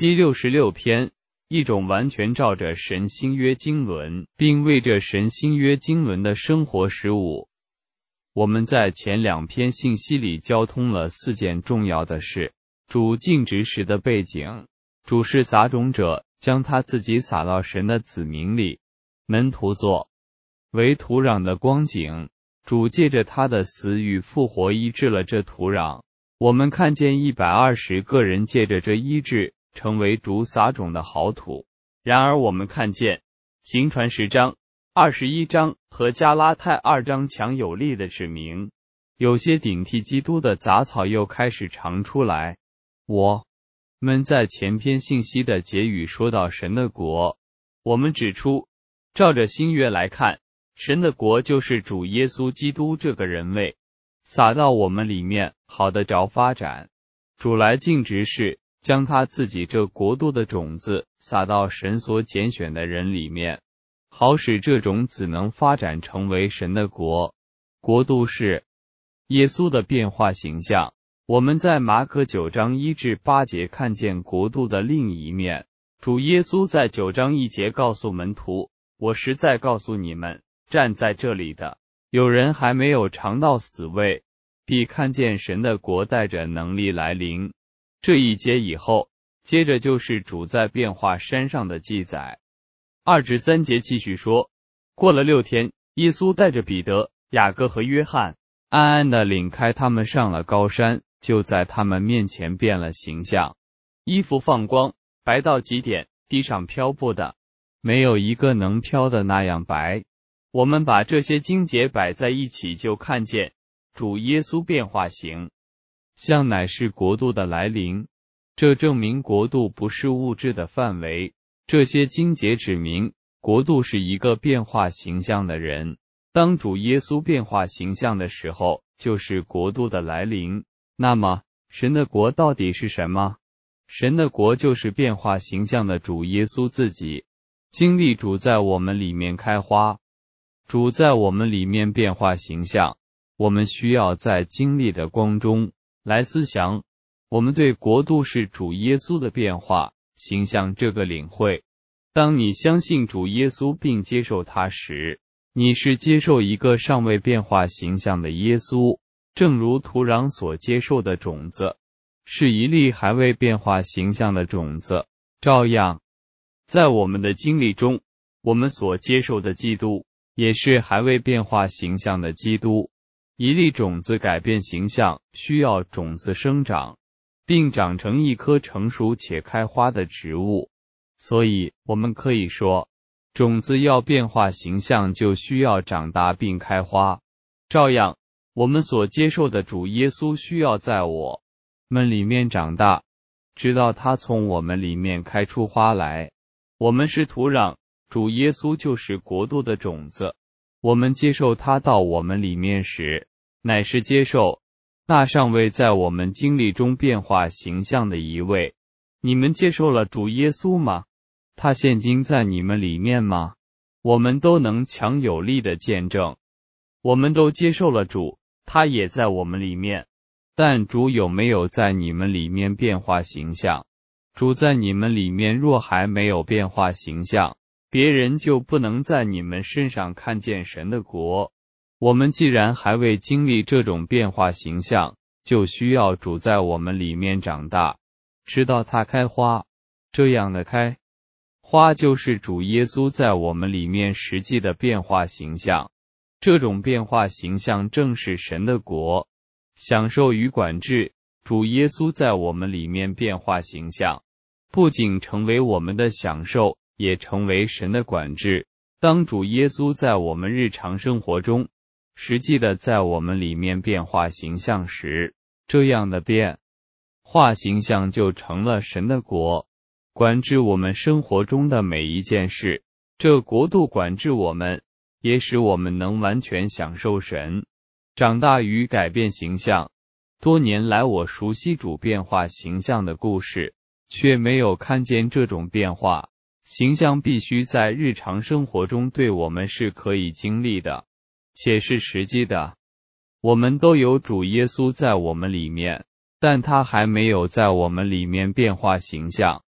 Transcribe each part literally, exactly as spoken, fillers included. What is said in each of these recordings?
第六十六篇，一种完全照着神新约经纶，并为着神新约经纶的生活实务。我们在前两篇信息里交通了四件重要的事：主尽职时的背景，主是撒种者，将他自己撒到神的子民里；门徒作为土壤的光景，主借着他的死与复活医治了这土壤。我们看见一百二十个人借着这医治成为主撒种的好土。然而我们看见行传十章、二十一章和加拉太二章强有力的指明，有些顶替基督的杂草又开始长出来。我们在前篇信息的结语说到神的国，我们指出，照着新约来看，神的国就是主耶稣基督这个人位撒到我们里面，好得着发展。主来尽职事，将他自己这国度的种子撒到神所拣选的人里面，好使这种子能发展成为神的国。国度是耶稣的变化形象。我们在马可九章一至八节看见国度的另一面。主耶稣在九章一节告诉门徒，我实在告诉你们，站在这里的有人还没有尝到死味，必看见神的国带着能力来临。这一节以后，接着就是主在变化山上的记载。二至三节继续说，过了六天，耶稣带着彼得、雅各和约翰，暗暗地领开他们上了高山，就在他们面前变了形象，衣服放光，白到极点，地上漂布的，没有一个能飘的那样白。我们把这些经节摆在一起，就看见主耶稣变化形象乃是国度的来临，这证明国度不是物质的范围。这些经节指明，国度是一个变化形象的人。当主耶稣变化形象的时候，就是国度的来临。那么，神的国到底是什么？神的国就是变化形象的主耶稣自己。经历主在我们里面开花，主在我们里面变化形象，我们需要在经历的光中来思想，我们对国度是主耶稣的变化形象这个领会。当你相信主耶稣并接受他时，你是接受一个尚未变化形象的耶稣，正如土壤所接受的种子是一粒还未变化形象的种子，照样在我们的经历中，我们所接受的基督也是还未变化形象的基督。一粒种子改变形象，需要种子生长，并长成一棵成熟且开花的植物。所以，我们可以说，种子要变化形象，就需要长大并开花。照样，我们所接受的主耶稣需要在我们里面长大，直到他从我们里面开出花来。我们是土壤，主耶稣就是国度的种子。我们接受他到我们里面时，乃是接受那尚未在我们经历中变化形象的一位。你们接受了主耶稣吗？他现今在你们里面吗？我们都能强有力的见证，我们都接受了主，他也在我们里面。但主有没有在你们里面变化形象？主在你们里面若还没有变化形象，别人就不能在你们身上看见神的国。我们既然还未经历这种变化形象，就需要主在我们里面长大，直到它开花。这样的开花就是主耶稣在我们里面实际的变化形象。这种变化形象正是神的国，享受与管制。主耶稣在我们里面变化形象，不仅成为我们的享受，也成为神的管制。当主耶稣在我们日常生活中实际的在我们里面变化形象时，这样的变化形象就成了神的国，管制我们生活中的每一件事。这国度管制我们，也使我们能完全享受神，长大与改变形象。多年来我熟悉主变化形象的故事，却没有看见这种变化形象必须在日常生活中对我们是可以经历的，且是实际的。我们都有主耶稣在我们里面，但他还没有在我们里面变化形象。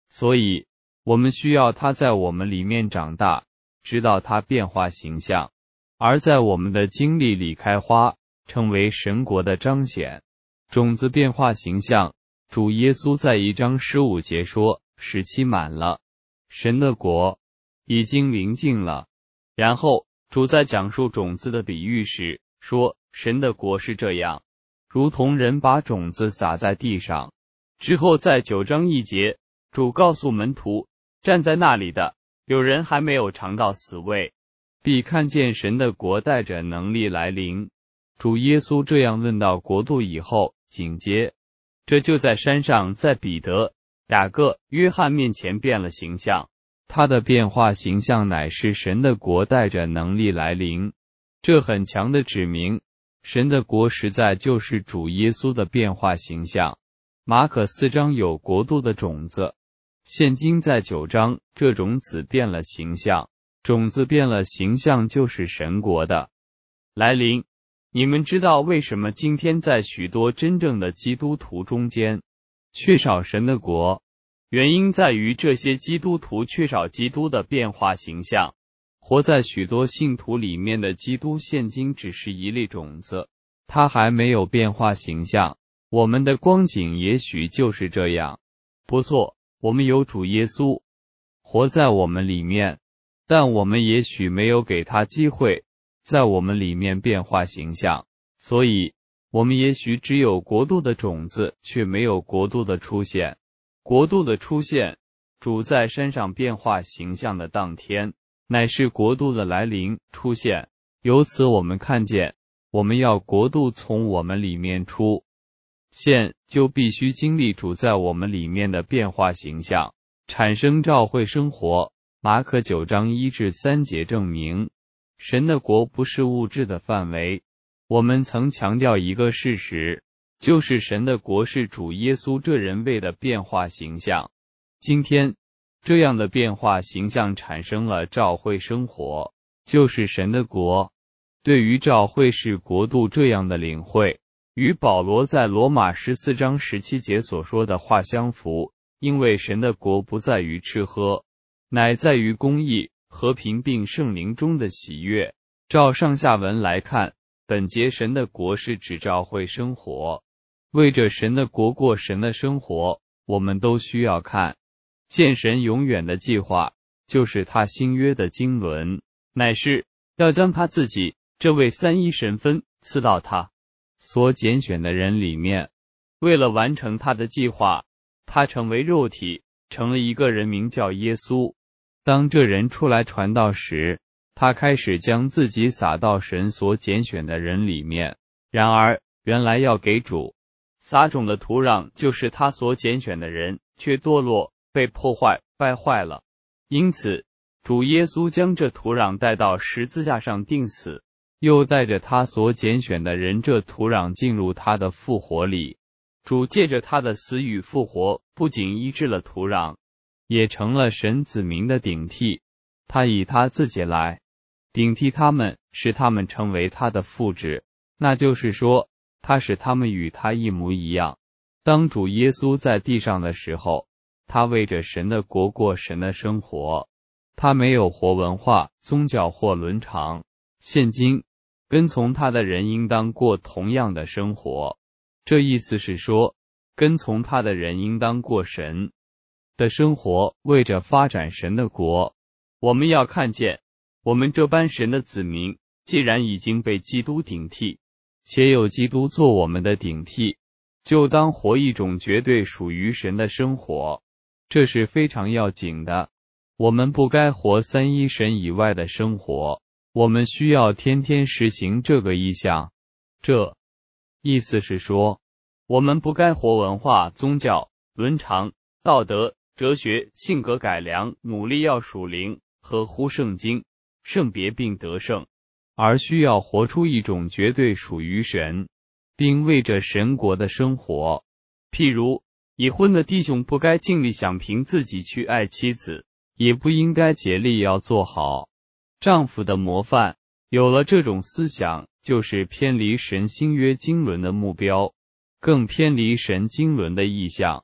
所以我们需要它在我们里面长大，直到它变化形象，而在我们的经历里开花，成为神国的彰显。种子变化形象，主耶稣在一章十五节说，时期满了，神的国已经临近了。然后主在讲述种子的比喻时说，神的国是这样，如同人把种子撒在地上。之后在九章一节，主告诉门徒，站在那里的有人还没有尝到死味，必看见神的国带着能力来临。主耶稣这样论到国度以后，紧接这就在山上，在彼得、雅各、约翰面前变了形象。他的变化形象乃是神的国带着能力来临，这很强的指明，神的国实在就是主耶稣的变化形象。马可四章有国度的种子，现今在九章，这种子变了形象，种子变了形象就是神国的来临。你们知道为什么今天在许多真正的基督徒中间缺少神的国？原因在于这些基督徒缺少基督的变化形象。活在许多信徒里面的基督现今只是一粒种子，它还没有变化形象。我们的光景也许就是这样。不错，我们有主耶稣活在我们里面，但我们也许没有给他机会在我们里面变化形象，所以我们也许只有国度的种子，却没有国度的出现。国度的出现，主在山上变化形象的当天，乃是国度的来临出现。由此我们看见，我们要国度从我们里面出现，就必须经历主在我们里面的变化形象，产生教会生活。马可九章一至三节证明，神的国不是物质的范围。我们曾强调一个事实，就是神的国是主耶稣这人位的变化形象。今天，这样的变化形象产生了教会生活，就是神的国。对于教会是国度这样的领会，与保罗在罗马十四章十七节所说的话相符，因为神的国不在于吃喝，乃在于公义、和平并圣灵中的喜悦。照上下文来看，本节神的国是指教会生活。为着神的国过神的生活，我们都需要看见神永远的计划，就是他新约的经纶，乃是要将他自己这位三一神分赐到他所拣选的人里面。为了完成他的计划，他成为肉体，成了一个人名叫耶稣。当这人出来传道时，他开始将自己撒到神所拣选的人里面。然而原来要给主撒种的土壤就是他所拣选的人，却堕落，被破坏，败坏了。因此主耶稣将这土壤带到十字架上钉死，又带着他所拣选的人这土壤进入他的复活里。主借着他的死与复活，不仅医治了土壤，也成了神子民的顶替。他以他自己来顶替他们，使他们成为他的复制，那就是说，他使他们与他一模一样。当主耶稣在地上的时候，他为着神的国过神的生活，他没有活文化、宗教或伦常。现今跟从他的人应当过同样的生活，这意思是说，跟从他的人应当过神的生活，为着发展神的国。我们要看见，我们这般神的子民，既然已经被基督顶替，且有基督做我们的顶替，就当活一种绝对属于神的生活。这是非常要紧的。我们不该活三一神以外的生活，我们需要天天实行这个意向。这意思是说，我们不该活文化、宗教、伦常、道德、哲学、性格改良，努力要属灵，合乎圣经、圣别并得胜，而需要活出一种绝对属于神，并为着神国的生活。譬如，已婚的弟兄不该尽力想凭自己去爱妻子，也不应该竭力要做好丈夫的模范。有了这种思想，就是偏离神新约经纶的目标，更偏离神经纶的意向。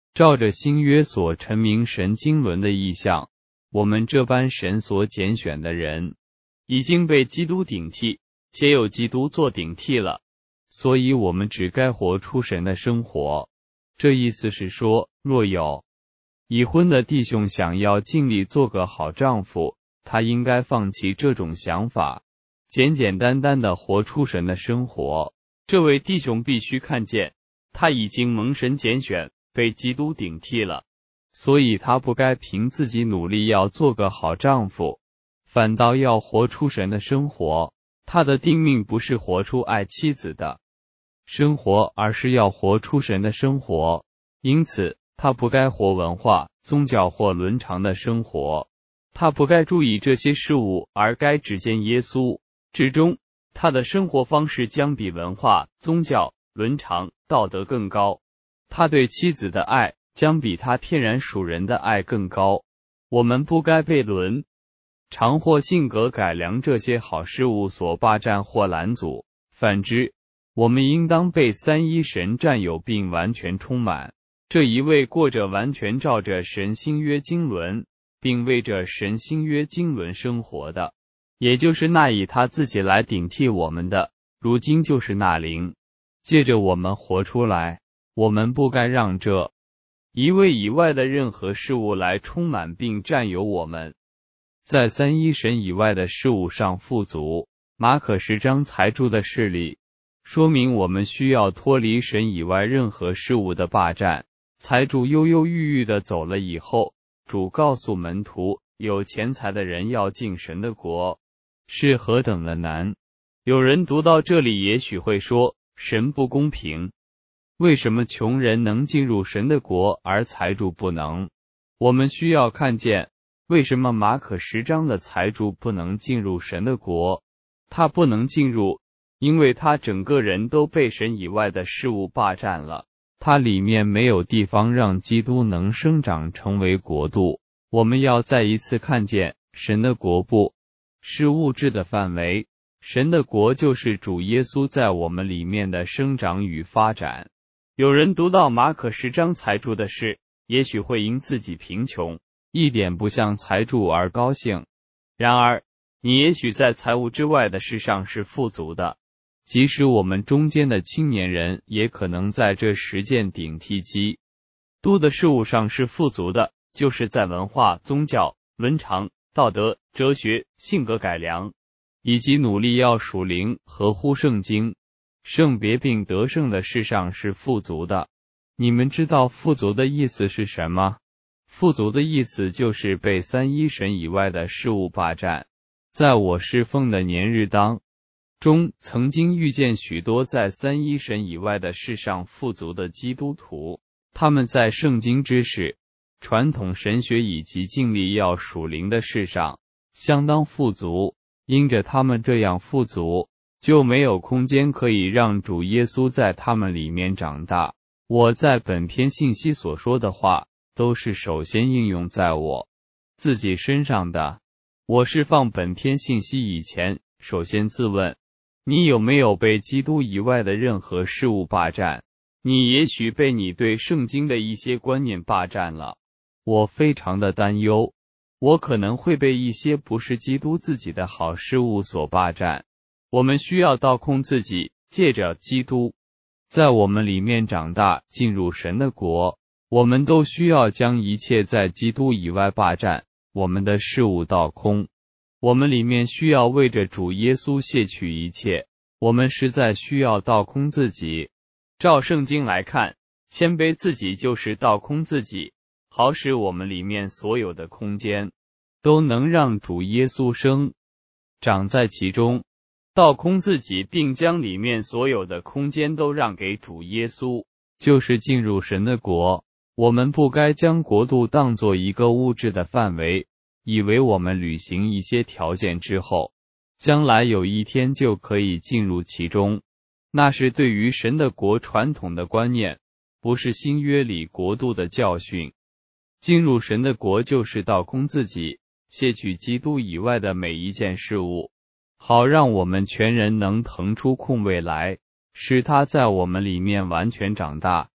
照着新约所陈明神经纶的意象，我们这般神所拣选的人，已经被基督顶替，且有基督做顶替了，所以我们只该活出神的生活。这意思是说，若有已婚的弟兄想要尽力做个好丈夫，他应该放弃这种想法，简简单单的活出神的生活。这位弟兄必须看见，他已经蒙神拣选，被基督顶替了，所以他不该凭自己努力要做个好丈夫，反倒要活出神的生活。他的定命不是活出爱妻子的生活，而是要活出神的生活。因此，他不该活文化、宗教或伦常的生活，他不该注意这些事物，而该只见耶稣。至终，他的生活方式将比文化、宗教、伦常、道德更高。他对妻子的爱将比他天然属人的爱更高。我们不该被伦常或性格改良这些好事物所霸占或拦阻，反之，我们应当被三一神占有并完全充满。这一位过着完全照着神新约经纶，并为着神新约经纶生活的，也就是那以他自己来顶替我们的，如今就是那灵，借着我们活出来。我们不该让这一位以外的任何事物来充满并占有我们，在三一神以外的事物上富足。马可十章财主的事例说明我们需要脱离神以外任何事物的霸占。财主忧忧郁郁的走了以后，主告诉门徒，有钱财的人要进神的国是何等的难。有人读到这里也许会说，神不公平，为什么穷人能进入神的国而财主不能？我们需要看见，为什么马可十章的财主不能进入神的国。他不能进入，因为他整个人都被神以外的事物霸占了，他里面没有地方让基督能生长成为国度。我们要再一次看见，神的国不是物质的范围，神的国就是主耶稣在我们里面的生长与发展。有人读到马可十章财主的事，也许会因自己贫穷，一点不像财主而高兴。然而，你也许在财务之外的事上是富足的。即使我们中间的青年人也可能在这十件顶替基督的事物上是富足的，就是在文化、宗教、伦常、道德、哲学、性格改良，以及努力要属灵、合乎圣经、圣别并得胜的事上是富足的。你们知道富足的意思是什么？富足的意思就是被三一神以外的事物霸占。在我侍奉的年日当中，曾经遇见许多在三一神以外的事上富足的基督徒，他们在圣经知识、传统神学以及尽力要属灵的事上相当富足。因着他们这样富足，就没有空间可以让主耶稣在他们里面长大。我在本篇信息所说的话，都是首先应用在我自己身上的。我释放本篇信息以前，首先自问，你有没有被基督以外的任何事物霸占？你也许被你对圣经的一些观念霸占了。我非常的担忧，我可能会被一些不是基督自己的好事物所霸占。我们需要倒空自己，借着基督在我们里面长大，进入神的国。我们都需要将一切在基督以外霸占我们的事物倒空。我们里面需要为着主耶稣卸去一切。我们实在需要倒空自己。照圣经来看，谦卑自己就是倒空自己，好使我们里面所有的空间都能让主耶稣生长在其中。倒空自己并将里面所有的空间都让给主耶稣，就是进入神的国。我们不该将国度当作一个物质的范围，以为我们履行一些条件之后，将来有一天就可以进入其中。那是对于神的国传统的观念，不是新约里国度的教训。进入神的国就是倒空自己，卸去基督以外的每一件事物，好让我们全人能腾出空位来，使他在我们里面完全长大。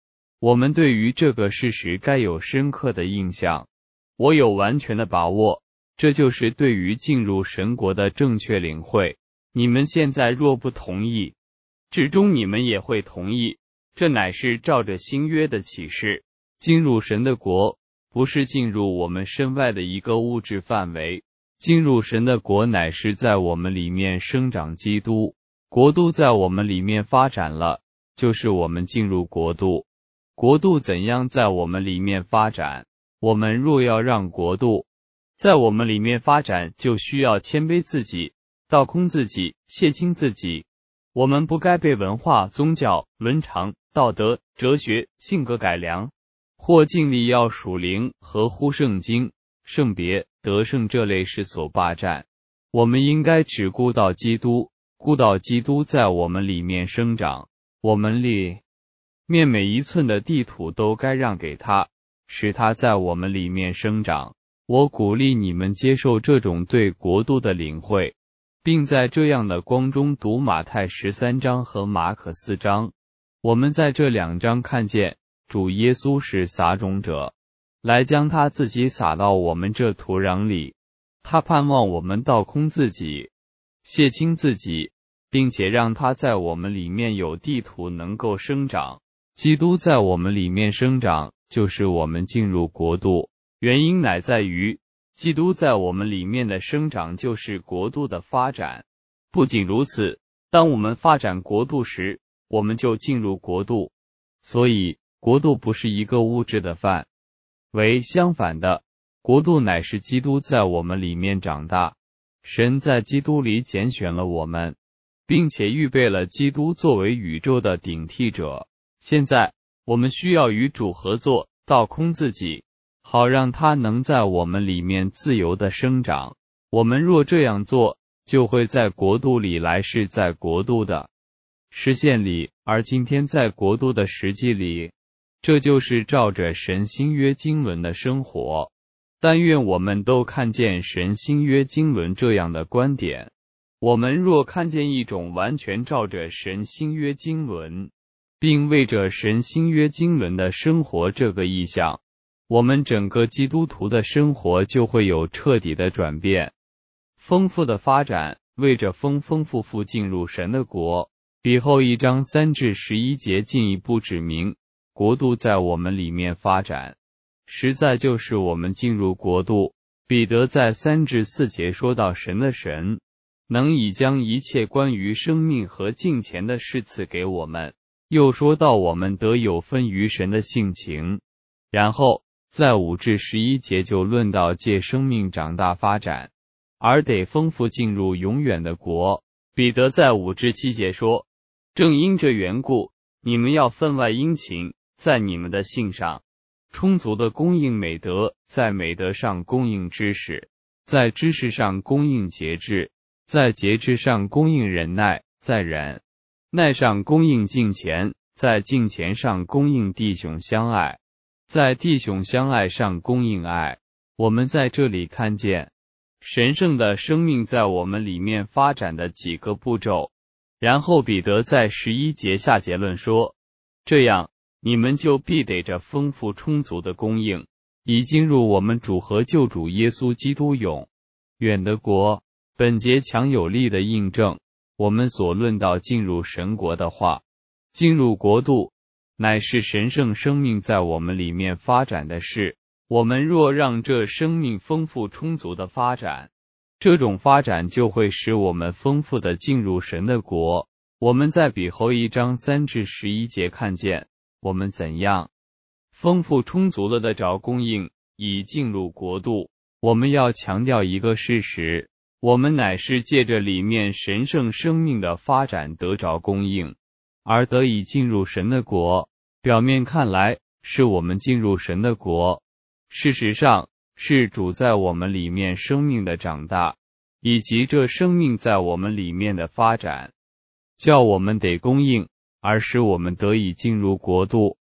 我们对于这个事实该有深刻的印象。我有完全的把握，这就是对于进入神国的正确领会。你们现在若不同意，至终你们也会同意，这乃是照着新约的启示。进入神的国，不是进入我们身外的一个物质范围，进入神的国乃是在我们里面生长基督，国度在我们里面发展了，就是我们进入国度。国度怎样在我们里面发展？我们若要让国度在我们里面发展，就需要谦卑自己，倒空自己，卸清自己。我们不该被文化、宗教、伦常、道德、哲学、性格改良，或尽力要属灵、合乎圣经、圣别、得胜这类事所霸占。我们应该只顾到基督，顾到基督在我们里面生长。我们里面每一寸的地土都该让给他，使他在我们里面生长。我鼓励你们接受这种对国度的领会，并在这样的光中读马太十三章和马可四章。我们在这两章看见主耶稣是撒种者，来将他自己撒到我们这土壤里。他盼望我们倒空自己，卸清自己，并且让他在我们里面有地土能够生长。基督在我们里面生长，就是我们进入国度。原因乃在于，基督在我们里面的生长就是国度的发展。不仅如此，当我们发展国度时，我们就进入国度。所以，国度不是一个物质的范围，相反的，国度乃是基督在我们里面长大。神在基督里拣选了我们，并且预备了基督作为宇宙的顶替者。现在，我们需要与主合作，倒空自己，好让他能在我们里面自由的生长。我们若这样做，就会在国度里来世在国度的实现里，而今天在国度的实际里。这就是照着神新约经纶的生活。但愿我们都看见神新约经纶这样的观点。我们若看见一种完全照着神新约经纶，并为着神新约经纶的生活这个意向，我们整个基督徒的生活就会有彻底的转变，丰富的发展，为着丰丰富富进入神的国。彼后一章三至十一节进一步指明，国度在我们里面发展，实在就是我们进入国度。彼得在三至四节说到神的神能以将一切关于生命和敬虔的事赐给我们，又说到我们得有分于神的性情。然后在五至十一节就论到借生命长大发展，而得丰富进入永远的国。彼得在五至七节说，正因这缘故，你们要分外殷勤，在你们的信上充足的供应美德，在美德上供应知识，在知识上供应节制，在节制上供应忍耐，在忍耐上供应敬虔，在敬虔上供应弟兄相爱，在弟兄相爱上供应爱。我们在这里看见神圣的生命在我们里面发展的几个步骤。然后彼得在十一节下结论说，这样你们就必得着丰富充足的供应，以进入我们主和救主耶稣基督永远的国。本节强有力的印证我们所论到进入神国的话。进入国度乃是神圣生命在我们里面发展的事。我们若让这生命丰富充足的发展，这种发展就会使我们丰富的进入神的国。我们在彼后一章三至十一节看见我们怎样丰富充足了的找供应，以进入国度。我们要强调一个事实，我们乃是借着里面神圣生命的发展得着供应，而得以进入神的国。表面看来是我们进入神的国，事实上是主在我们里面生命的长大，以及这生命在我们里面的发展，叫我们得供应，而使我们得以进入国度。